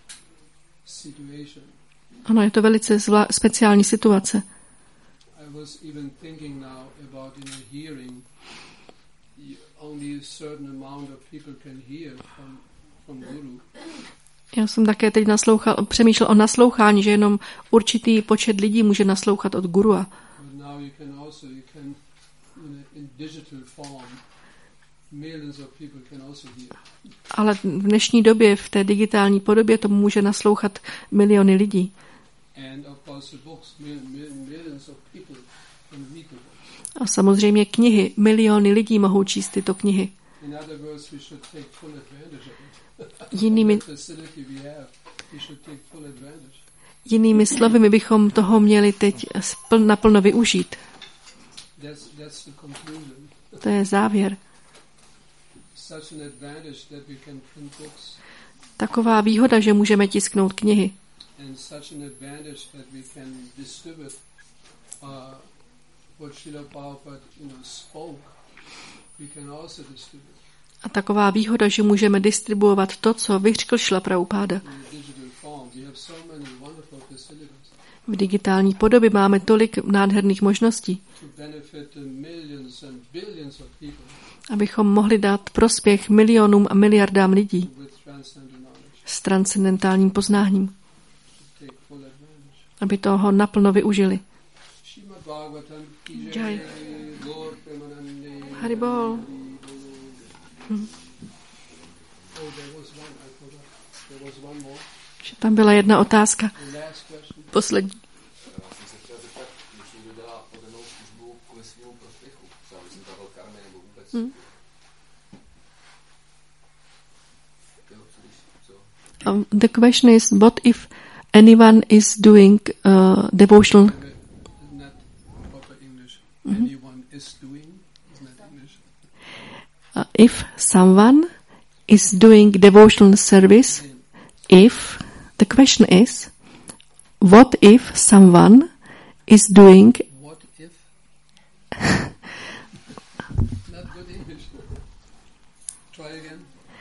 situation. Ano, je to velice zvla- speciální situace. I was even thinking now about in a hearing, you- only a certain amount of people can hear from, from Guru. Já jsem také teď naslouchal, přemýšlel o naslouchání, že jenom určitý počet lidí může naslouchat od gurua. But now you can also, you can, in, a, in digital form, millions of people can also hear. Ale v dnešní době, v té digitální podobě, tomu může naslouchat miliony lidí. And of course the books, mil, mil, millions of people can read the books. A samozřejmě knihy, miliony lidí mohou číst tyto knihy. In other words, we should take full advantage of it. Jinými, The facility we have, we should take full advantage. jinými slovy, my bychom toho měli teď spl- naplno využít. That's, that's the conclusion. To je závěr. Such an advantage that we can print books, Taková výhoda, že můžeme tisknout knihy. and such an advantage that we can distribute uh, what Srila Prabhupada, you know, spoke. We can also distribute A taková výhoda, že můžeme distribuovat to, co vyřkl Šrila Prabhupáda in a digital form. we have so many wonderful facilities V digitální podobě máme tolik nádherných možností, to benefit the millions and billions of people abychom mohli dát prospěch milionům a miliardám lidí with transcendental knowledge, s transcendentálním poznáním, to take full advantage. aby toho naplno využili. Srimad Bhagavatam ki Jai. jai, Gaur Premanande, Haribol. Hmm. Oh, there was one, I forgot. There was one more. Že tam byla jedna otázka. The last question. Poslední. Já jsem se chtěl zeptat, když někdo dělá podanou službu kvůli svému prospěchu, třeba by se dával karmy nebo vůbec. Hmm. Jo, co když, co? Um, the question is, what if anyone is doing uh, devotional? Isn't that proper English? Anyone is doing? Isn't that English? Uh, if someone is doing devotional service, if the question is, what if someone is doing What if? Not good English. Try again.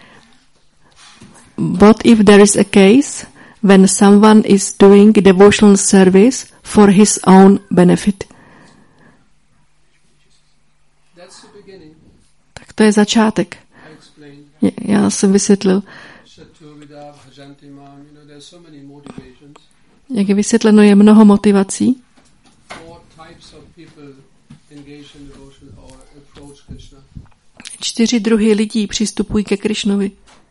what if there is a case when someone is doing devotional service for his own benefit? That's the beginning. Tak to je začátek. I explained. Je- Já jsem vysvětlil, Shaturvida, Bhajantimam, you know, there's so many motivations. jak je vysvětleno, je mnoho motivací. Four types of people engage in devotion or approach Krishna. Čtyři druhy lidí přistupují ke Krišnovi.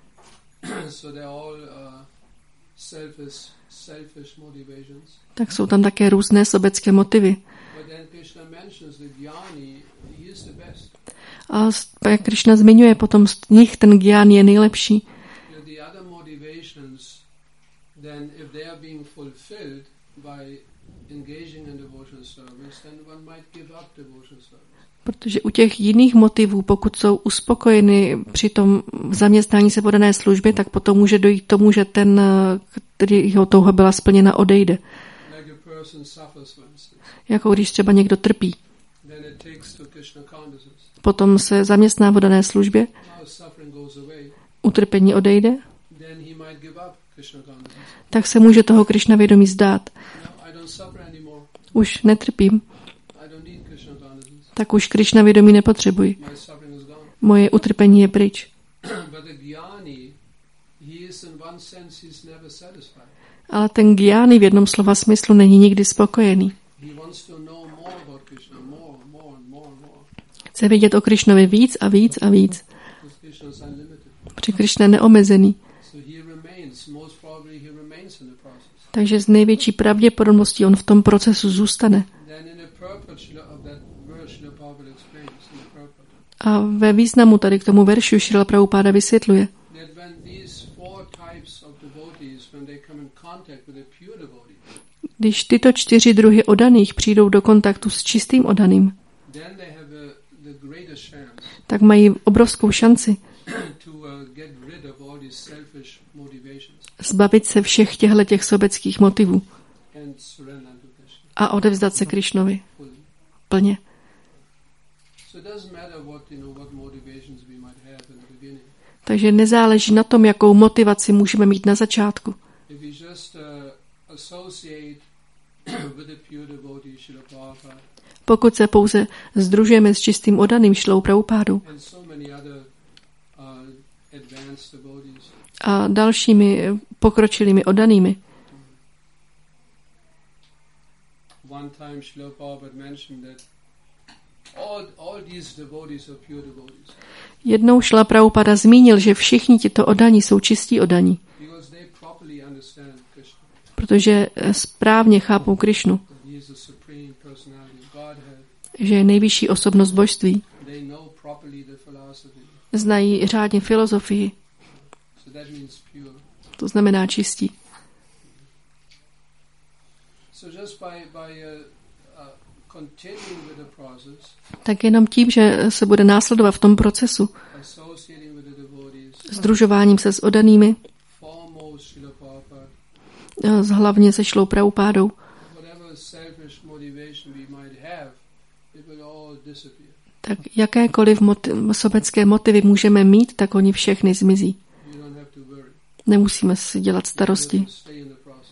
So they're all uh, selfish, selfish motivations. Tak jsou tam také různé sobecké motivy. But then Krishna mentions the jnani, he is the best. A s- jak Krišna zmiňuje, potom z nich ten gyán je nejlepší. You know, the other motivations, then if they are being fulfilled by engaging in devotional service, then one might give up devotional service. Protože u těch jiných motivů, pokud jsou uspokojeny při tom zaměstnání se podané službě, tak potom může dojít k tomu, že ten, který jeho touha byla splněna, odejde. Like a person suffers, for instance, Jako když třeba někdo trpí. then it takes to Krishna consciousness. Potom se zaměstná v podané službě, Now suffering goes away, utrpení odejde, then he might give up Krishna consciousness. tak se může toho Krišna vědomí zdát. No, I don't suffer anymore. Už netrpím, I don't need Krishna consciousness. tak už Krišna vědomí nepotřebuji. My suffering is gone. Moje utrpení je pryč. But the jnani, he is in one sense, he's never satisfied. Ale ten gyány v jednom slova smyslu není nikdy spokojený. He wants to know more about Krishna, more, more, and more, and more. Chce vědět o Krišnovi víc a víc a víc. Because Krishna is unlimited. Protože Krišna je neomezený. So he remains, most probably he remains in the process. Takže z největší pravděpodobností on v tom procesu zůstane. Then in the purport of that verse, Srila Prabhupada explains in the purport A ve významu tady k tomu veršu Šrila Prabhupáda vysvětluje, that when these four types of devotees, when they come in contact with a pure devotee, když tyto čtyři druhy odaných přijdou do kontaktu s čistým odaným, then they have a, the greatest chance tak mají obrovskou šanci to uh, get rid of all these selfish motivations zbavit se všech těchto těch sobeckých motivů and surrender to Krishna a odevzdat se Krišnovi fully. plně. So it doesn't matter what, you know, what motivations we might have in the beginning. Takže nezáleží na tom, jakou motivaci můžeme mít na začátku. If we just uh, associate with the pure devotee, Srila Prabhupada, Pokud se pouze sdružujeme s čistým odaným Šrilou Prabhupádou and so many other uh, advanced devotees, a dalšími pokročilými odanými. one time Srila Prabhupada mentioned that all, all these devotees are pure devotees Jednou Šrila Prabhupada zmínil, že všichni tito odaní jsou čistí odaní, because they properly understand Krishna. protože správně chápou Krišnu, That he is the supreme personality of Godhead. že je nejvyšší osobnost božství. They know properly the philosophy. Znají řádně filozofii, So that means pure. to znamená čistí. So just by, by uh, uh, continuing with the process, Tak jenom tím, že se bude následovat v tom procesu, associating with the devotees, sdružováním se s odanými, foremost Srila Prabhupada, s hlavně se Šrilou Prabhupádou, whatever selfish motivation we might have, it will all disappear. tak jakékoliv motiv, sobecké motivy můžeme mít, tak oni všechny zmizí. You don't have to worry. Nemusíme si dělat You starosti. have to stay in the process.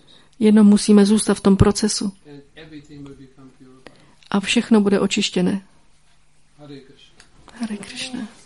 Jenom musíme zůstat v tom procesu. and everything will become purified. A všechno bude očištěné. Hare Krishna. Hare Krishna.